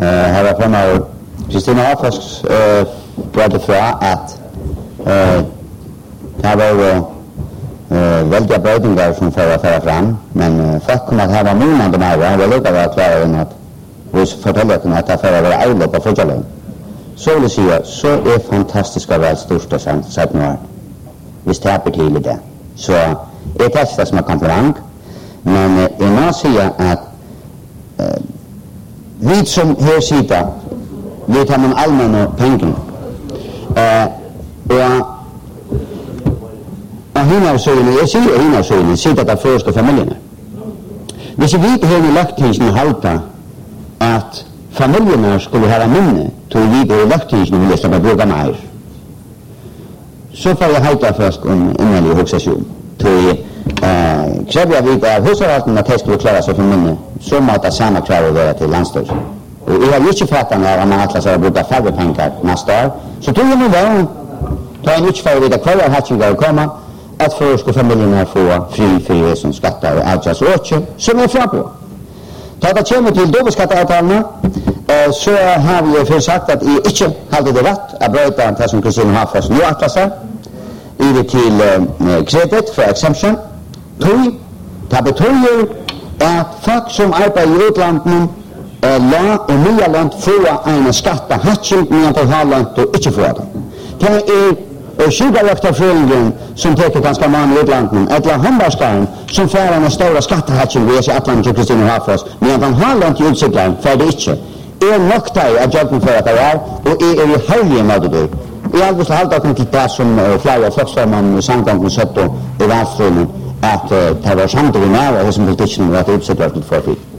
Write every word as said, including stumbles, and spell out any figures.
Her var fremover Kristina Hafors brådde fra at det var jo veldige bøydinger som får å føre frem, men folk kunne at her var måneder mer, og han var lukket å klare enn at vi forteller kunne at det får å være eilig på fortjellet. Så vil jeg si at så er fantastisk å være størst og sett noe hvis det er til det. Så jeg testet det som er kompliment, men jeg må si at uh, vi som her sitter, vi tar noen allmenne penger. Uh, og og hinavsøgene, jeg sier hinavsøgene, sitter det første familiene. Hvis vi har lagt til halta at familjerna skulle ha minne til å vide i løgtingene vil jeg slappe bruke mer. Så får jeg heita først om innelig hoksasjon. Til eh, krever jeg vite av husarvalten at jeg skulle klare seg for minne, så måtte samme krav å være til landstøy. Og jeg har ikke fattet av at man atlas har brukt færre penger neste år. Så tror jeg nå var ta en ikke for å vite hva er hattinger å komme, at for skulle familierna få fri fri som skatter og avtjas og åtje, som er fra på. Da det kommer til dobbeltskatteavtalene, eh, så har vi før sagt at jeg ikke hadde det rett å brøyte det som Kristina Hafors nå atlaser, i det til eh, kredit for exemption. Tog, det betyr at folk som arbeider i utlandet eh, la og mye land få en skattehatching men på halvland og ikke få det. Det er og sjukarakterfrøringen som teker ganske mange i utlandet, eller håndbarskaren som får en stor skattehatching ved seg atlandet til Kristina Hafors, men han har langt i utsikteren, for det ikke. Jeg nok deg at jobben for at det er, og jeg er i heilige måte det. Jeg har lyst til å holde dere til det som flere floksformann i samgangen satt og i vannstrømmen, at det var samtidig med, og det som politikken var et utsikteren til forfyrt.